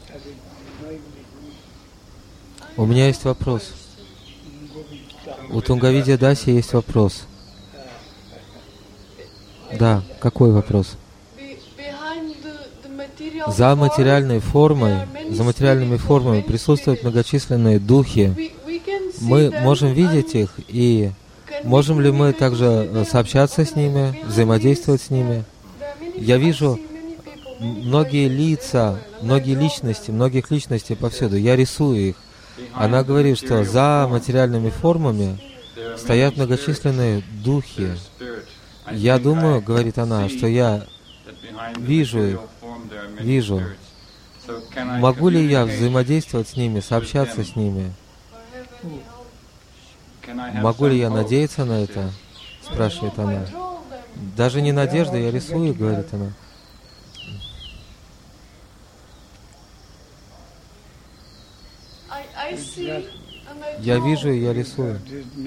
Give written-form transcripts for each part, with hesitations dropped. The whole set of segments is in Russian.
У меня есть вопрос. У Тунгавидья Даси есть вопрос. Да, какой вопрос? За материальной формой, за материальными формами присутствуют многочисленные духи. Мы можем видеть их, и можем ли мы также сообщаться с ними, взаимодействовать с ними? Я вижу многие лица, многих личностей повсюду. Я рисую их. Она говорит, что за материальными формами стоят многочисленные духи. Я думаю, говорит она, что я вижу их, вижу. Могу ли я взаимодействовать с ними, сообщаться с ними? Могу ли я надеяться на это? Спрашивает она. Даже не надежда, я рисую, говорит она. Я вижу и я рисую.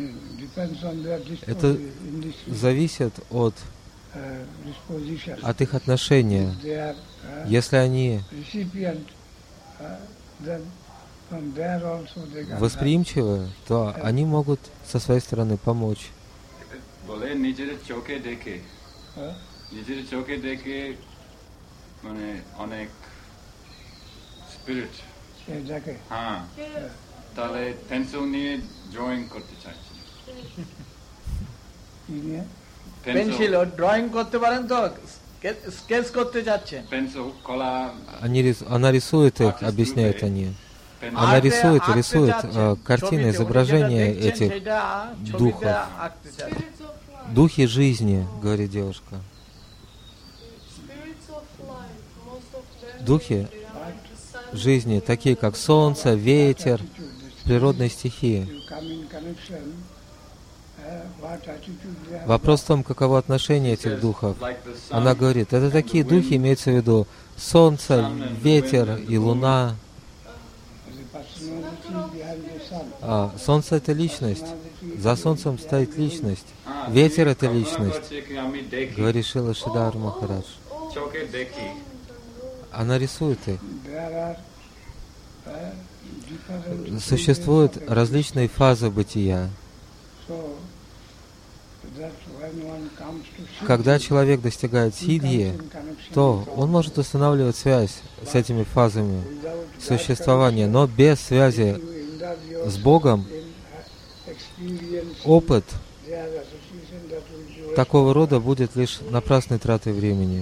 Это зависит от их отношения. Если они восприимчивы, то они могут со своей стороны помочь. তাহলে পেন্সিল নিয়ে ড্রয়িং করতে চাইছি পেন্সিল ড্রয়িং করতে পারেন তো স্কেচ করতে যাচ্ছেন পেন্সিল কলা Она рисует их, объясняют они. Она рисует картины, изображения этих духов. Духи жизни, говорит девушка. Духи жизни, такие как солнце, ветер, природные стихии. Вопрос в том, каково отношение этих духов. Она говорит, это такие духи, имеется в виду солнце, ветер и луна. Солнце — это личность. За солнцем стоит личность. Ветер — это личность, говорит Шрила Шридхар Махарадж. Она рисует их. Существуют различные фазы бытия. Когда человек достигает сиддхи, то он может устанавливать связь с этими фазами существования, но без связи с Богом опыт такого рода будет лишь напрасной тратой времени.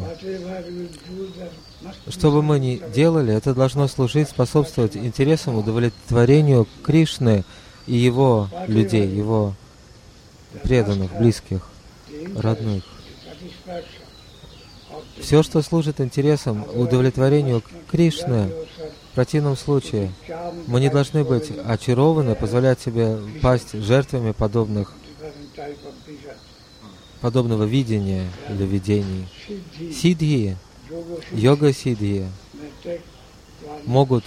Что бы мы ни делали, это должно служить, способствовать интересам, удовлетворению Кришны и Его людей, Его преданных, близких, родных. Все, что служит интересам, удовлетворению Кришны, в противном случае мы не должны быть очарованы, позволять себе пасть жертвами подобного видения или видений. Сиддхи, йога-сиддхи могут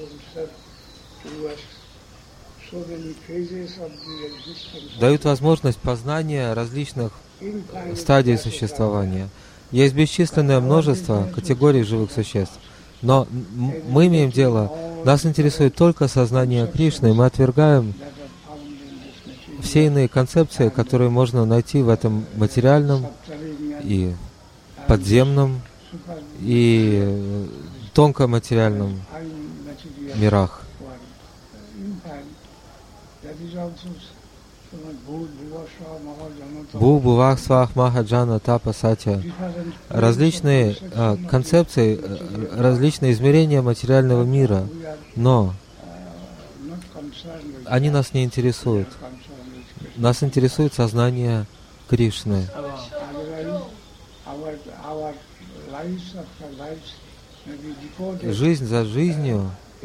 дают возможность познания различных стадий существования. Есть бесчисленное множество категорий живых существ, но мы имеем дело, нас интересует только сознание Кришны, и мы отвергаем все иные концепции, которые можно найти в этом материальном и подземном и тонкоматериальном мирах. Бу-бувах свах махаджана тапа сатя. Различные концепции, различные измерения материального мира, но они нас не интересуют. Нас интересует сознание Кришны. Жизнь за жизнью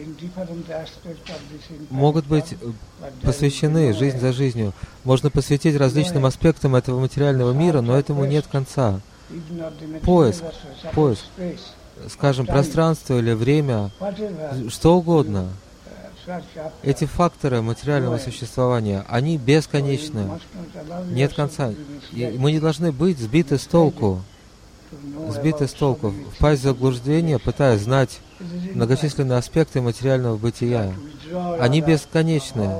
могут быть посвящены, жизнь за жизнью. Можно посвятить различным аспектам этого материального мира, но этому нет конца. Поиск, скажем, пространство или время, что угодно. Эти факторы материального существования, они бесконечны, нет конца. И мы не должны быть сбиты с толку, впасть в заблуждение, пытаясь знать многочисленные аспекты материального бытия. Они бесконечны.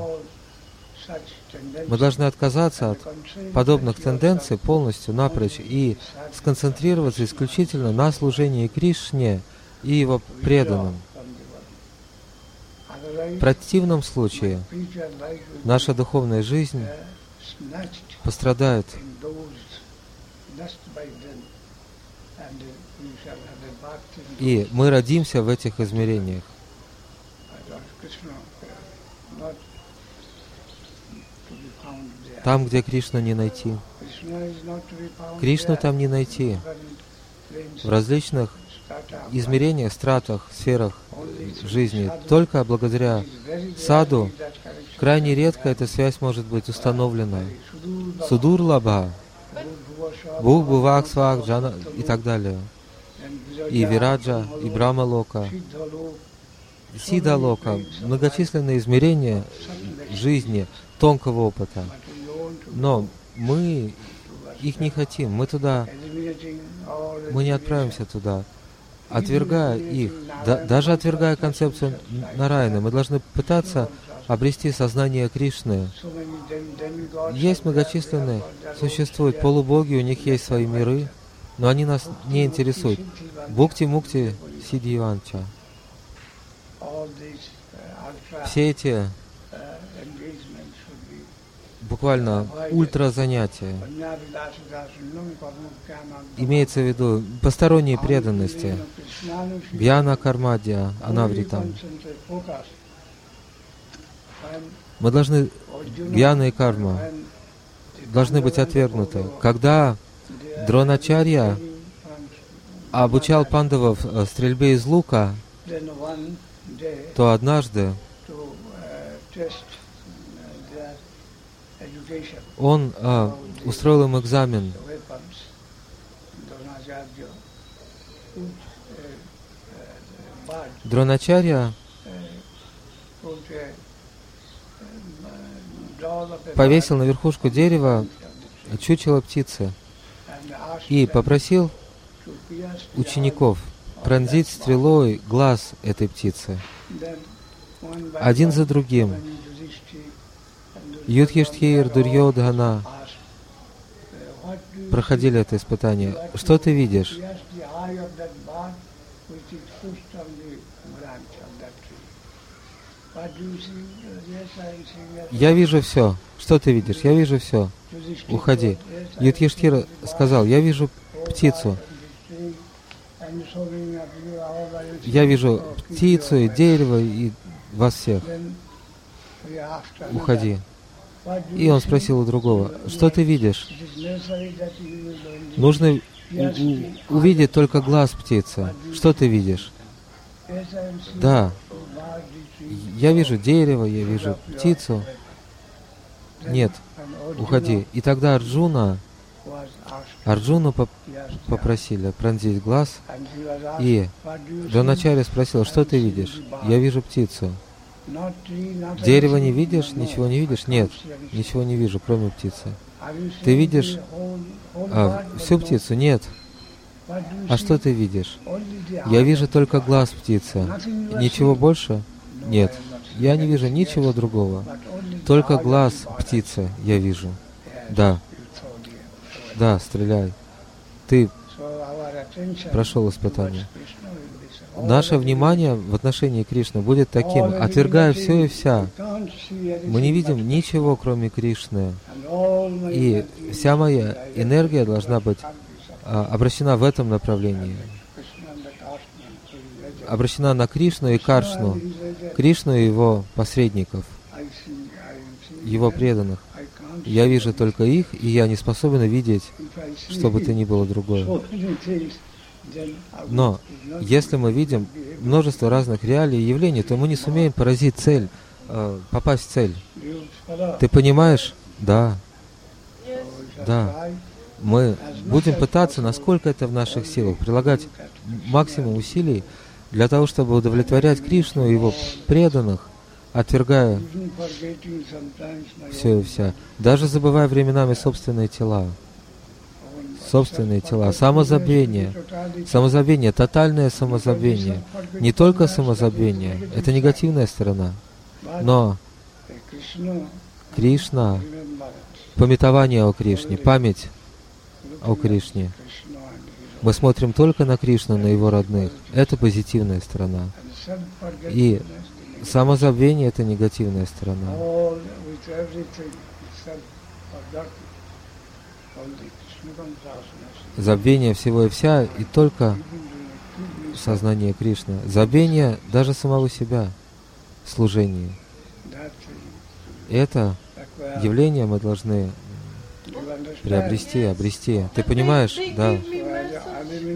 Мы должны отказаться от подобных тенденций полностью, напрочь, и сконцентрироваться исключительно на служении Кришне и Его преданным. В противном случае наша духовная жизнь пострадает, и мы родимся в этих измерениях. Там, где Кришну не найти. Кришну там не найти. В различных измерениях, стратах, сферах жизни. Только благодаря саду крайне редко эта связь может быть установлена. Судурлабха, Бхувак, Свак, Джана и так далее. И Вираджа, и Брахмалока, Сидалока, многочисленные измерения жизни, тонкого опыта. Но мы их не хотим, мы не отправимся туда. Отвергая их, даже отвергая концепцию Нараяны, мы должны пытаться обрести сознание Кришны. Есть многочисленные, существуют полубоги, у них есть свои миры, но они нас не интересуют. Бхукти-мукти сиддхиванча. Все эти буквально ультразанятия. Имеется в виду посторонние преданности. Гьяна кармадья анавритам. Мы должны, гьяна и карма должны быть отвергнуты. Когда Дроначарья обучал пандавов стрельбе из лука, то однажды он устроил им экзамен. Дроначарья повесил на верхушку дерева чучело птицы и попросил учеников пронзить стрелой глаз этой птицы. Один за другим Юдхиштхир, Дурьодхана проходили это испытание. Что ты видишь? Я вижу все. Что ты видишь? Я вижу все. Уходи. Юдхиштхир сказал, я вижу птицу. Я вижу птицу и дерево, и вас всех. Уходи. И он спросил у другого, что ты видишь? Нужно увидеть только глаз птицы. Что ты видишь? Да. Я вижу дерево, я вижу птицу. Нет. Уходи. И тогда Арджуну попросили пронзить глаз, и Дроначарья спросил, что ты видишь? Я вижу птицу. Дерево не видишь? Ничего не видишь? Нет, ничего не вижу, кроме птицы. Ты видишь всю птицу? Нет. А что ты видишь? Я вижу только глаз птицы. Ничего больше? Нет. Я не вижу ничего другого. Только глаз птицы я вижу. Да. Да, стреляй. Ты прошел испытание. Наше внимание в отношении Кришны будет таким, отвергая все и вся. Мы не видим ничего, кроме Кришны. И вся моя энергия должна быть обращена в этом направлении. Обращена на Кришну и Каршну, Кришну и его посредников, его преданных. Я вижу только их, и я не способен видеть, что бы то ни было другое. Но если мы видим множество разных реалий и явлений, то мы не сумеем поразить цель, попасть в цель. Ты понимаешь? Да. Да. Мы будем пытаться, насколько это в наших силах, прилагать максимум усилий для того, чтобы удовлетворять Кришну и его преданных, отвергая все и вся, даже забывая временами собственные тела, собственные тела. Самозабвение. Самозабвение, тотальное самозабвение. Не только самозабвение, это негативная сторона. Но Кришна, памятование о Кришне, память о Кришне. Мы смотрим только на Кришну, на Его родных. Это позитивная сторона. И самозабвение — это негативная сторона. Забвение всего и вся, и только сознание Кришны. Забвение даже самого себя в служении. Это явление мы должны приобрести, обрести. Ты понимаешь? Да.